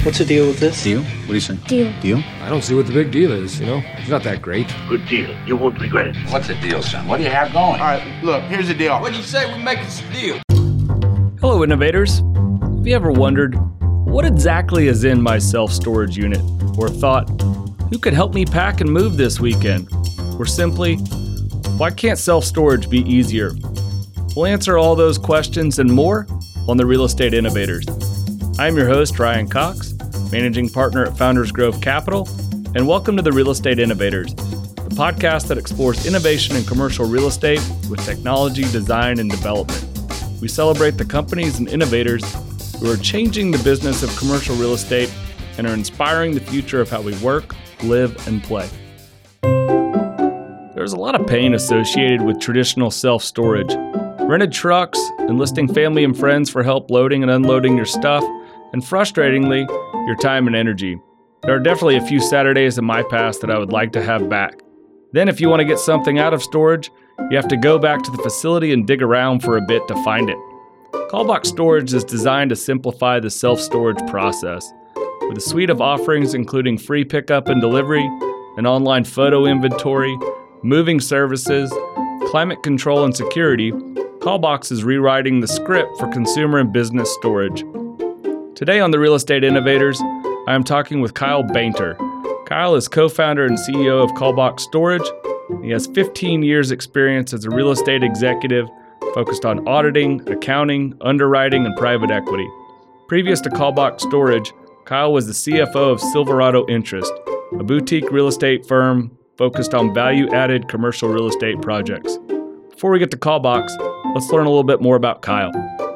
What's the deal with this? Deal? What do you say? Deal. I don't see what the big deal is, It's not that great. Good deal. You won't regret it. What's the deal, son? What do you have going? All right, look, here's the deal. What do you say we make this deal? Hello, innovators. Have you ever wondered, what exactly is in my self-storage unit? Or thought, who could help me pack and move this weekend? Or simply, why can't self-storage be easier? We'll answer all those questions and more on The Real Estate Innovators. I'm your host, Ryan Cox, Managing Partner at Founders Grove Capital, and welcome to The Real Estate Innovators, the podcast that explores innovation in commercial real estate with technology, design, and development. We celebrate the companies and innovators who are changing the business of commercial real estate and are inspiring the future of how we work, live, and play. There's a lot of pain associated with traditional self-storage. Rented trucks, enlisting family and friends for help loading and unloading your stuff, and frustratingly, your time and energy. There are definitely a few Saturdays in my past that I would like to have back. Then if you want to get something out of storage, you have to go back to the facility and dig around for a bit to find it. Callbox Storage is designed to simplify the self-storage process. With a suite of offerings including free pickup and delivery, an online photo inventory, moving services, climate control and security, Callbox is rewriting the script for consumer and business storage. Today on The Real Estate Innovators, I am talking with Kyle Bainter. Kyle is co-founder and CEO of Callbox Storage. He has 15 years experience as a real estate executive focused on auditing, accounting, underwriting, and private equity. Previous to Callbox Storage, Kyle was the CFO of Silverado Interest, a boutique real estate firm focused on value-added commercial real estate projects. Before we get to Callbox, let's learn a little bit more about Kyle.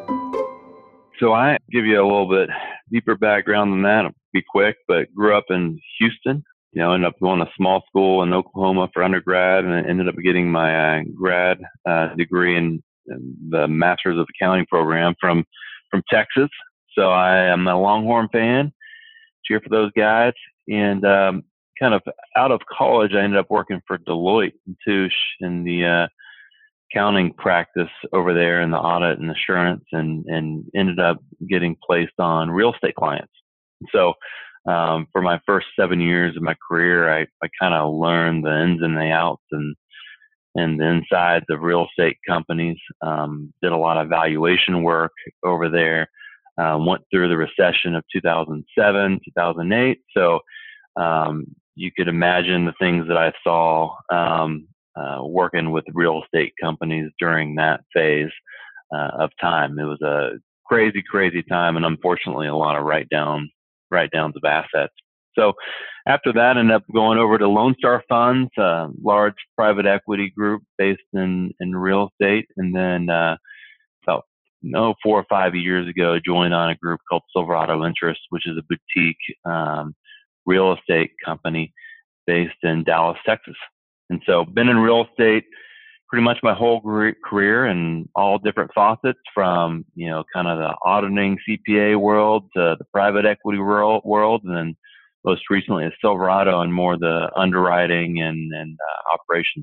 So I give you a little bit deeper background than that. I'll be quick, but grew up in Houston. Ended up going to small school in Oklahoma for undergrad, and ended up getting my grad degree in the Masters of Accounting program from Texas. So I am a Longhorn fan. Cheer for those guys. And kind of out of college, I ended up working for Deloitte and Touche in the accounting practice over there in the audit and assurance, and ended up getting placed on real estate clients. So for my first 7 years of my career, I kind of learned the ins and the outs and the insides of real estate companies. Did a lot of valuation work over there. Went through the recession of 2007, 2008. So you could imagine the things that I saw working with real estate companies during that phase of time. It was a crazy, crazy time, and unfortunately a lot of write-downs of assets. So after that, I ended up going over to Lone Star Funds, a large private equity group based in real estate. And then about 4 or 5 years ago, joined on a group called Silverado Interest, which is a boutique real estate company based in Dallas, Texas. And so been in real estate pretty much my whole career in all different facets, from, kind of the auditing CPA world to the private equity world, and then most recently at Silverado and more the underwriting and operations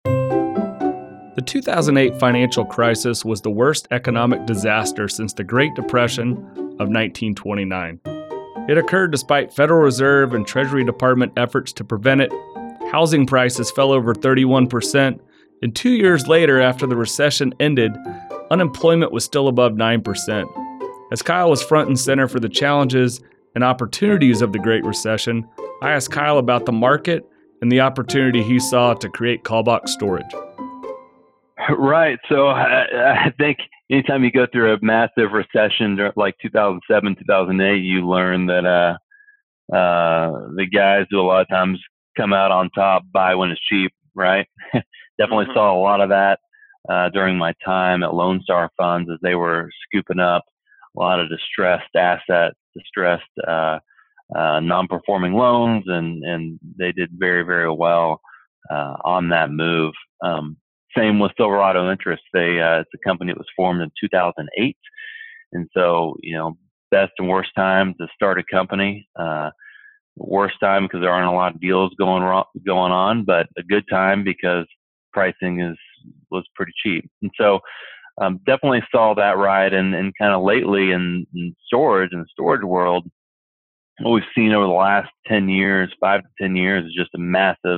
side. The 2008 financial crisis was the worst economic disaster since the Great Depression of 1929. It occurred despite Federal Reserve and Treasury Department efforts to prevent it. Housing prices fell over 31%, and 2 years later, after the recession ended, unemployment was still above 9%. As Kyle was front and center for the challenges and opportunities of the Great Recession, I asked Kyle about the market and the opportunity he saw to create Callbox Storage. Right. So I think anytime you go through a massive recession like 2007, 2008, you learn that the guys who a lot of times come out on top buy when it's cheap, right? Definitely saw a lot of that during my time at Lone Star Funds, as they were scooping up a lot of distressed assets, distressed non-performing loans, and they did very, very well on that move. Same with Silverado Interest. It's a company that was formed in 2008, and so best and worst time to start a company. Worst time because there aren't a lot of deals going on, but a good time because pricing was pretty cheap. And so definitely saw that ride, and kind of lately in storage, in the storage world, what we've seen over the last 10 years, 5 to 10 years, is just a massive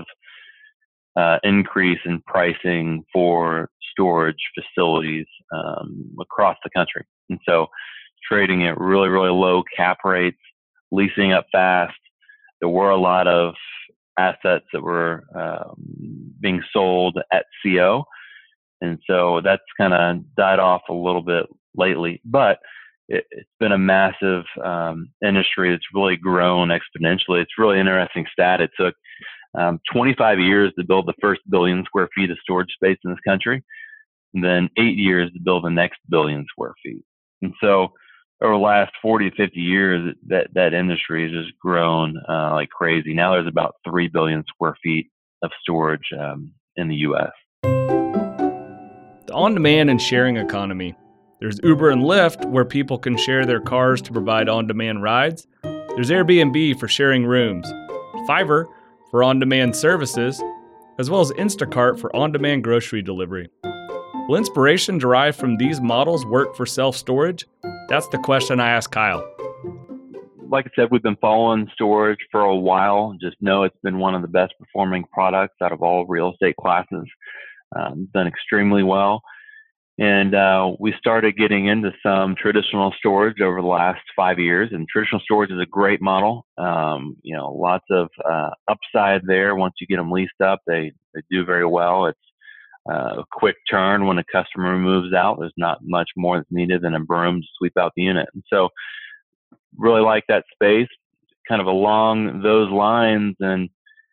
increase in pricing for storage facilities across the country. And so trading at really, really low cap rates, leasing up fast. There were a lot of assets that were being sold at CO. And so that's kind of died off a little bit lately. But it's been a massive industry that's really grown exponentially. It's really interesting stat. It took 25 years to build the first billion square feet of storage space in this country, and then 8 years to build the next billion square feet. And so over the last 40 to 50 years, that industry has just grown like crazy. Now there's about 3 billion square feet of storage in the U.S. The on-demand and sharing economy. There's Uber and Lyft, where people can share their cars to provide on-demand rides. There's Airbnb for sharing rooms, Fiverr for on-demand services, as well as Instacart for on-demand grocery delivery. Will inspiration derived from these models work for self-storage? That's the question I asked Kyle. Like I said, we've been following storage for a while. Just know it's been one of the best performing products out of all real estate classes. Done extremely well. And we started getting into some traditional storage over the last 5 years. And traditional storage is a great model. Lots of upside there. Once you get them leased up, they do very well. It's a quick turn when a customer moves out. There's not much more that's needed than a broom to sweep out the unit. And so really like that space, kind of along those lines. And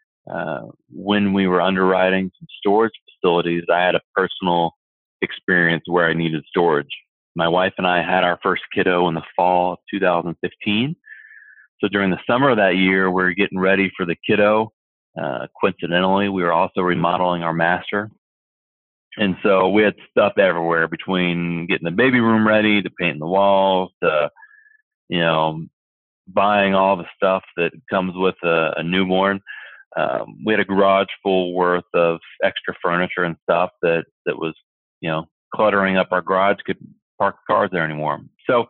when we were underwriting some storage facilities, I had a personal experience where I needed storage. My wife and I had our first kiddo in the fall of 2015. So during the summer of that year, we were getting ready for the kiddo. Coincidentally, we were also remodeling our master. And so we had stuff everywhere, between getting the baby room ready to painting the walls to, buying all the stuff that comes with a newborn. We had a garage full worth of extra furniture and stuff that was, cluttering up our garage. Could park cars there anymore. So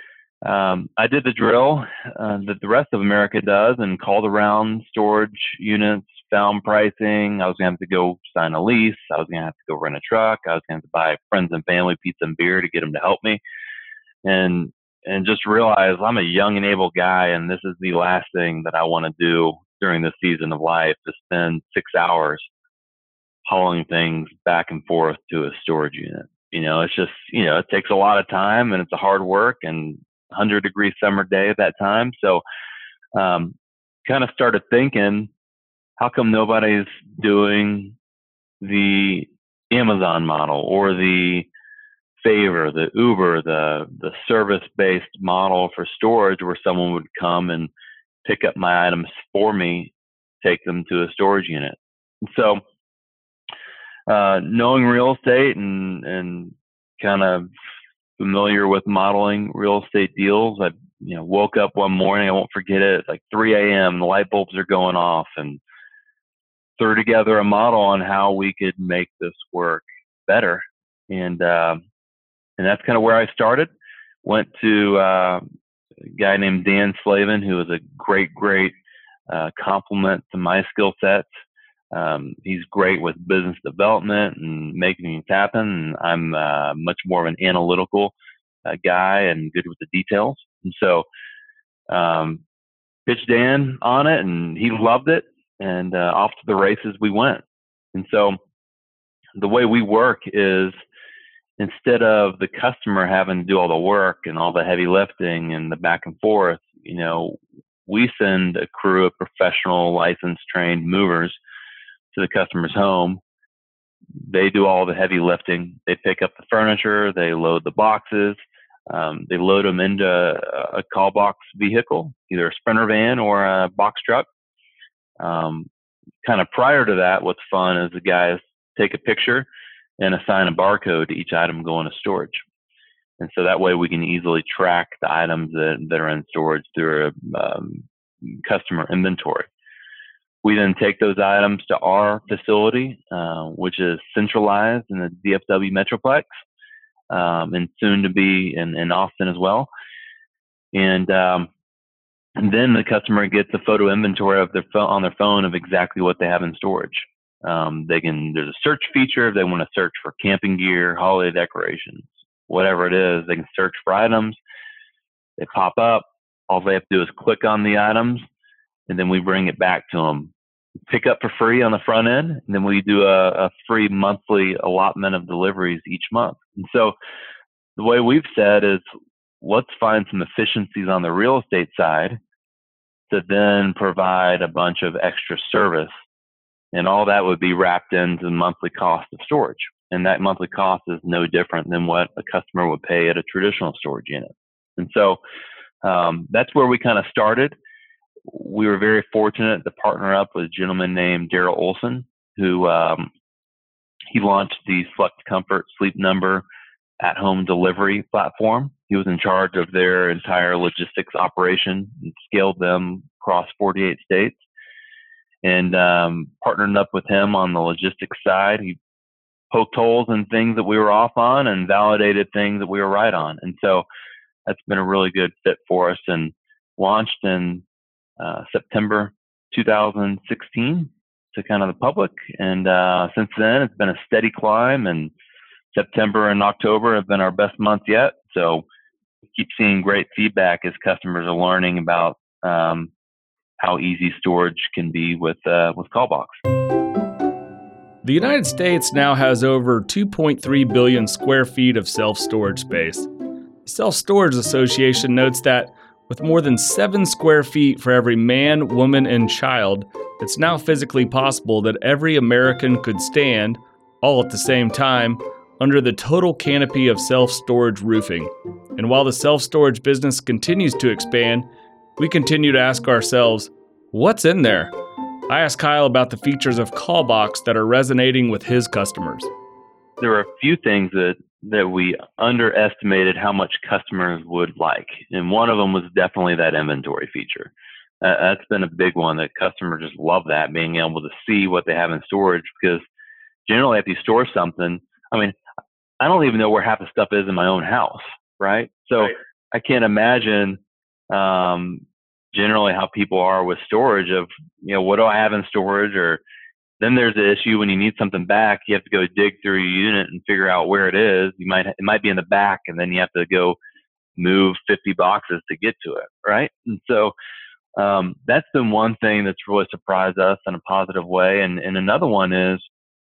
I did the drill that the rest of America does and called around storage units, found pricing. I was going to have to go sign a lease. I was going to have to go rent a truck. I was going to have to buy friends and family pizza and beer to get them to help me. And just realize I'm a young and able guy, and this is the last thing that I want to do during this season of life, to spend 6 hours hauling things back and forth to a storage unit. It's just, it takes a lot of time, and it's a hard work, and 100-degree summer day at that time. So kind of started thinking, how come nobody's doing the Amazon model or the Favor, the Uber, the service-based model for storage, where someone would come and pick up my items for me, take them to a storage unit? And so knowing real estate and kind of familiar with modeling real estate deals, I woke up one morning, I won't forget it, it's like 3 a.m., the light bulbs are going off, and threw together a model on how we could make this work better. And that's kind of where I started. Went to a guy named Dan Slavin, who was a great complement to my skill sets. He's great with business development and making things happen. And I'm much more of an analytical guy and good with the details. And so pitched Dan on it, and he loved it. And off to the races we went. And so the way we work is, instead of the customer having to do all the work and all the heavy lifting and the back and forth, we send a crew of professional, licensed, trained movers to the customer's home. They do all the heavy lifting. They pick up the furniture, they load the boxes, they load them into a call box vehicle, either a Sprinter van or a box truck. Kind of prior to that, what's fun is the guys take a picture and assign a barcode to each item going to storage. And so that way we can easily track the items that are in storage through a customer inventory. We then take those items to our facility, which is centralized in the DFW Metroplex, and soon to be in Austin as well. And And then the customer gets a photo inventory of their phone on their phone of exactly what they have in storage. There's a search feature if they want to search for camping gear, holiday decorations, whatever it is. They can search for items. They pop up. All they have to do is click on the items, and then we bring it back to them. Pick up for free on the front end, and then we do a free monthly allotment of deliveries each month. And so the way we've said is, let's find some efficiencies on the real estate side to then provide a bunch of extra service. And all that would be wrapped into the monthly cost of storage. And that monthly cost is no different than what a customer would pay at a traditional storage unit. And so that's where we kind of started. We were very fortunate to partner up with a gentleman named Daryl Olson, who he launched the Flex Comfort Sleep Number at-home delivery platform. He was in charge of their entire logistics operation and scaled them across 48 states. And partnered up with him on the logistics side. He poked holes in things that we were off on and validated things that we were right on. And so that's been a really good fit for us, and launched in September 2016 to kind of the public. And since then, it's been a steady climb, and September and October have been our best months yet. So we keep seeing great feedback as customers are learning about how easy storage can be with Callbox. The United States now has over 2.3 billion square feet of self-storage space. The Self-Storage Association notes that with more than 7 square feet for every man, woman, and child, it's now physically possible that every American could stand, all at the same time, under the total canopy of self-storage roofing. And while the self-storage business continues to expand, we continue to ask ourselves, what's in there? I asked Kyle about the features of Callbox that are resonating with his customers. There are a few things that we underestimated how much customers would like. And one of them was definitely that inventory feature. That's been a big one, that customers just love that, being able to see what they have in storage, because generally if you store something, I mean, I don't even know where half the stuff is in my own house, right? So right. I can't imagine generally how people are with storage of, what do I have in storage? Or then there's the issue when you need something back, you have to go dig through your unit and figure out where it is. It might be in the back, and then you have to go move 50 boxes to get to it, right? And so that's been one thing that's really surprised us in a positive way. And another one is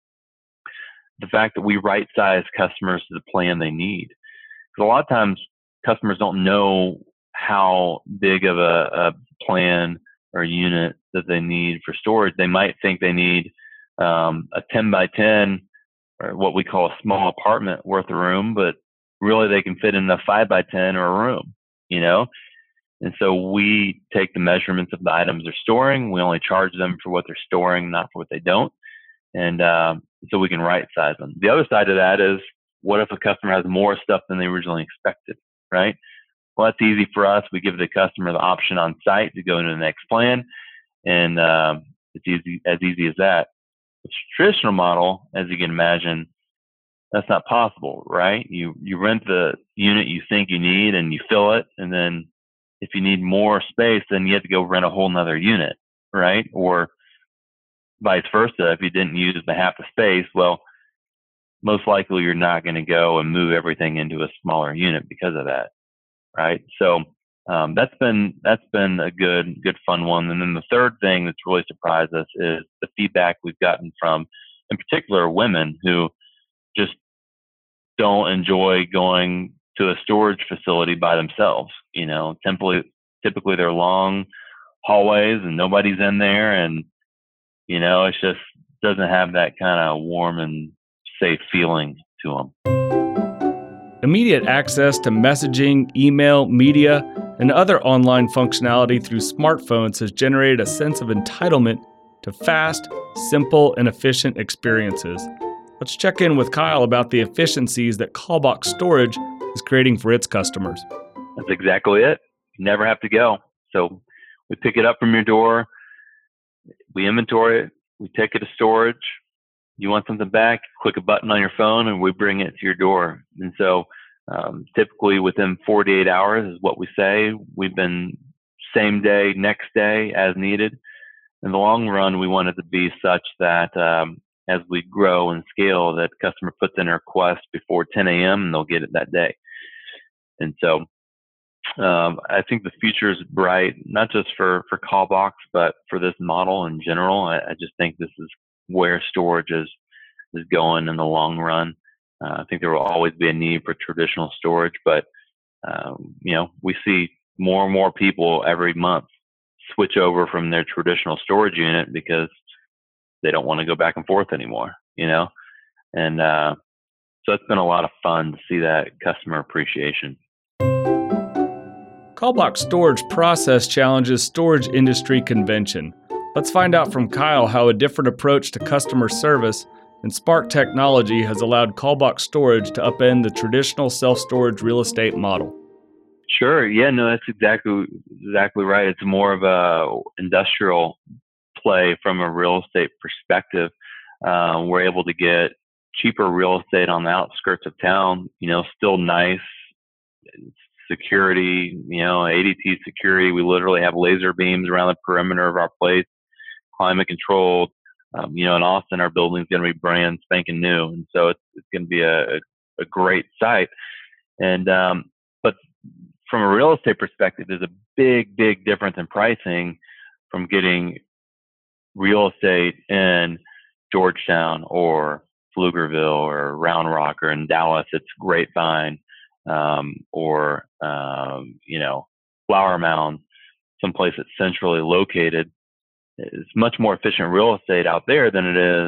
the fact that we right-size customers to the plan they need. Because a lot of times customers don't know how big of a plan or unit that they need for storage. They might think they need a 10 by 10, or what we call a small apartment worth of room, but really they can fit in a 5 by 10 or a room, And so we take the measurements of the items they're storing. We only charge them for what they're storing, not for what they don't. And so we can right size them. The other side of that is, what if a customer has more stuff than they originally expected, right? Well, that's easy for us. We give the customer the option on site to go into the next plan, and it's as easy as that. With traditional model, as you can imagine, that's not possible, right? You rent the unit you think you need and you fill it, and then if you need more space, then you have to go rent a whole nother unit, right? Or vice versa. If you didn't use the half the space, well, most likely you're not going to go and move everything into a smaller unit because of that, right? So that's been a good fun one. And then the third thing that's really surprised us is the feedback we've gotten from, in particular, women who just don't enjoy going to a storage facility by themselves. Typically they're long hallways and nobody's in there, and it just doesn't have that kind of warm and safe feeling to them. Immediate access to messaging, email, media, and other online functionality through smartphones has generated a sense of entitlement to fast, simple, and efficient experiences. Let's check in with Kyle about the efficiencies that Callbox Storage is creating for its customers. That's exactly it. You never have to go. So we pick it up from your door, we inventory it, we take it to storage. You want something back, click a button on your phone, and we bring it to your door. And so typically within 48 hours is what we say. We've been same day, next day as needed. In the long run, we want it to be such that as we grow and scale, that customer puts in a request before 10 a.m. and they'll get it that day. And so I think the future is bright, not just for Callbox, but for this model in general. I just think this is where storage is going in the long run. I think there will always be a need for traditional storage, but we see more and more people every month switch over from their traditional storage unit because they don't want to go back and forth anymore, and so it's been a lot of fun to see that customer appreciation. Callbox Storage process challenges storage industry convention. Let's find out from Kyle how a different approach to customer service and Spark technology has allowed Callbox Storage to upend the traditional self-storage real estate model. Sure. Yeah, no, that's exactly right. It's more of a industrial play from a real estate perspective. We're able to get cheaper real estate on the outskirts of town, still nice security, ADT security. We literally have laser beams around the perimeter of our place, climate controlled. In Austin, our building's going to be brand spanking new. And so it's going to be a great site. And, but from a real estate perspective, there's a big, big difference in pricing from getting real estate in Georgetown or Pflugerville or Round Rock, or in Dallas, it's Grapevine, or Flower Mound, someplace that's centrally located. It's much more efficient real estate out there than it is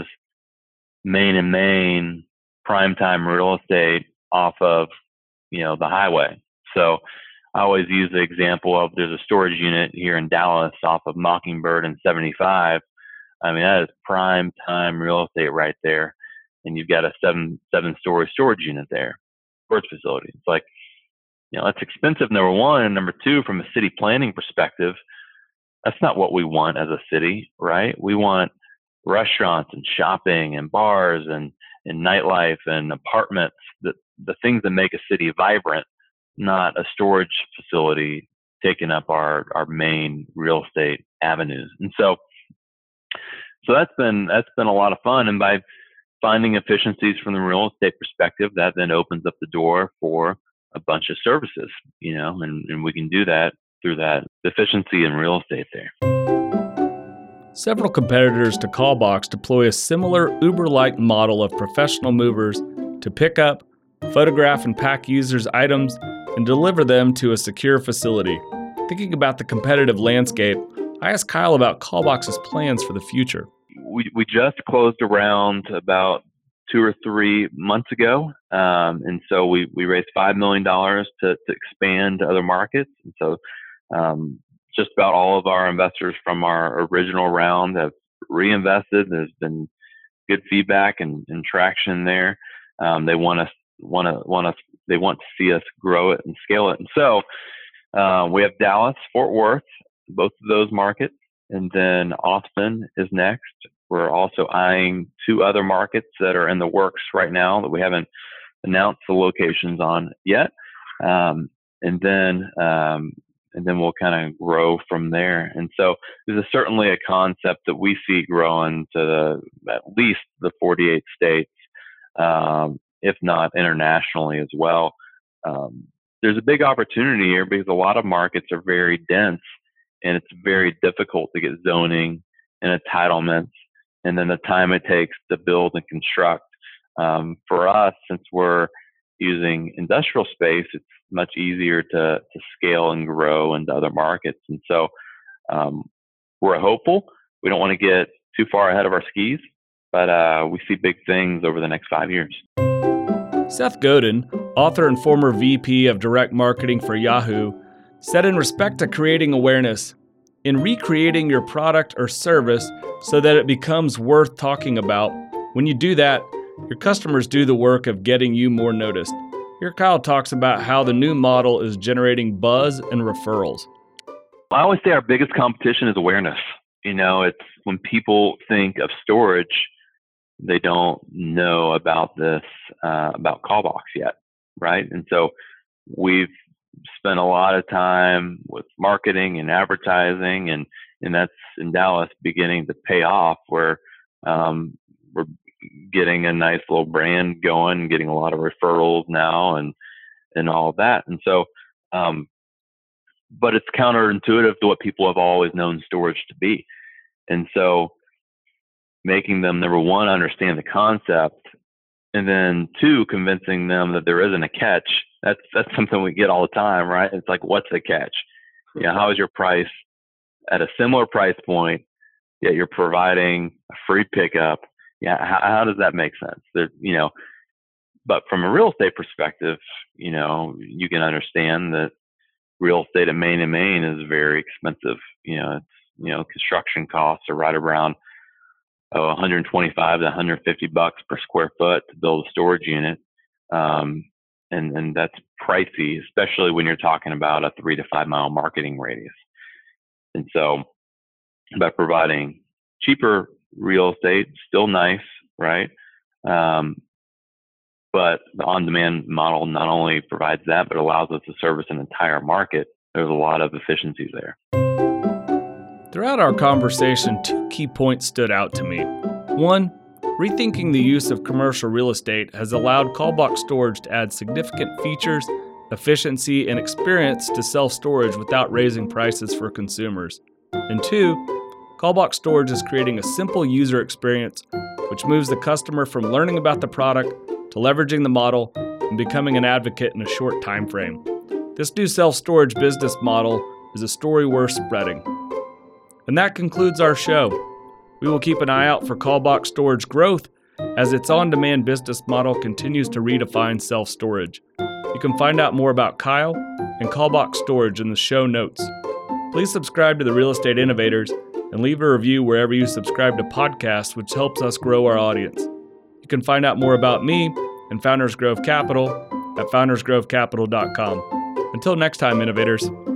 main primetime real estate off of, the highway. So I always use the example of there's a storage unit here in Dallas off of Mockingbird and 75. I mean, that is prime time real estate right there. And you've got a seven-story storage unit there, storage facility. It's like, that's expensive, number one. And number two, from a city planning perspective, that's not what we want as a city, right? We want restaurants and shopping and bars and nightlife and apartments, the things that make a city vibrant, not a storage facility taking up our main real estate avenues. And so that's been a lot of fun. And by finding efficiencies from the real estate perspective, that then opens up the door for a bunch of services, and we can do that through that efficiency in real estate there. Several competitors to Callbox deploy a similar Uber-like model of professional movers to pick up, photograph and pack users' items, and deliver them to a secure facility. Thinking about the competitive landscape, I asked Kyle about Callbox's plans for the future. We just closed a round about 2 or 3 months ago, and so we raised $5 million to expand to other markets. And so just about all of our investors from our original round have reinvested. There's been good feedback and traction there. They want to see us grow it and scale it. And so we have Dallas, Fort Worth, both of those markets, and then Austin is next. We're also eyeing 2 other markets that are in the works right now that we haven't announced the locations on yet. And then we'll kind of grow from there. And so this is certainly a concept that we see growing to at least the 48 states, if not internationally as well. There's a big opportunity here because a lot of markets are very dense, and it's very difficult to get zoning and entitlements, and then the time it takes to build and construct. For us, since we're using industrial space, it's much easier to scale and grow into other markets. And so we're hopeful. We don't want to get too far ahead of our skis, but we see big things over the next 5 years. Seth Godin, author and former VP of Direct Marketing for Yahoo, said in respect to creating awareness, in recreating your product or service so that it becomes worth talking about, when you do that, your customers do the work of getting you more noticed. Here Kyle talks about how the new model is generating buzz and referrals. I always say our biggest competition is awareness. It's when people think of storage, they don't know about this, about Callbox yet, right? And so we've spent a lot of time with marketing and advertising, and that's in Dallas beginning to pay off, where we're getting a nice little brand going, getting a lot of referrals now, and all of that. And so, but it's counterintuitive to what people have always known storage to be. And so making them, number one, understand the concept, and then two, convincing them that there isn't a catch. That's something we get all the time, right? It's like, what's the catch? You know, how is your price at a similar price point, yet you're providing a free pickup? Yeah, how does that make sense? There, you know, but from a real estate perspective, you know, you can understand that real estate in Main and Main is very expensive. You know, it's, you know, construction costs are right around $125 to $150 per square foot to build a storage unit. And that's pricey, especially when you're talking about a 3 to 5 mile marketing radius. And so by providing cheaper real estate, still nice, right? But the on-demand model not only provides that, but allows us to service an entire market. There's a lot of efficiencies there. Throughout our conversation, 2 key points stood out to me. One, rethinking the use of commercial real estate has allowed Callbox Storage to add significant features, efficiency, and experience to self-storage without raising prices for consumers. And 2, Callbox Storage is creating a simple user experience which moves the customer from learning about the product to leveraging the model and becoming an advocate in a short time frame. This new self-storage business model is a story worth spreading. And that concludes our show. We will keep an eye out for Callbox Storage growth as its on-demand business model continues to redefine self-storage. You can find out more about Kyle and Callbox Storage in the show notes. Please subscribe to The Real Estate Innovators and leave a review wherever you subscribe to podcasts, which helps us grow our audience. You can find out more about me and Founders Grove Capital at foundersgrovecapital.com. Until next time, innovators.